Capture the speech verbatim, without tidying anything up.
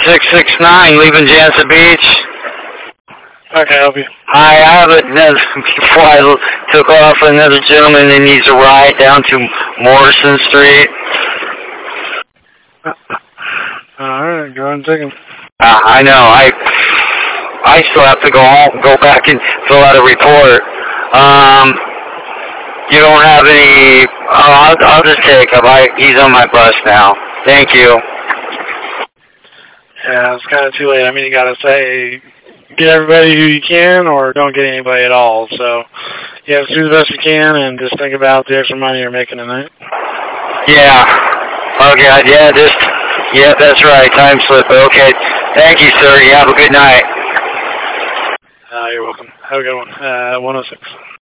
six six nine, leaving Jansen Beach. Okay, I'll help you. I have it before I took off. Another gentleman that needs a ride down to Morrison Street. Alright, go ahead and take him. Uh, I know. I I still have to go home, go back and fill out a report. Um, you don't have any. Uh, I'll, I'll just take him. I, he's on my bus now. Thank you. Yeah, it's kind of too late. I mean, you gotta say, get everybody who you can, or don't get anybody at all. So, yeah, just do the best you can, and just think about the extra money you're making tonight. Yeah. Okay. Yeah. Just. Yeah, that's right. Time slip. Okay. Thank you, sir. You have a good night. Uh, you're welcome. Have a good one. Uh, one oh six.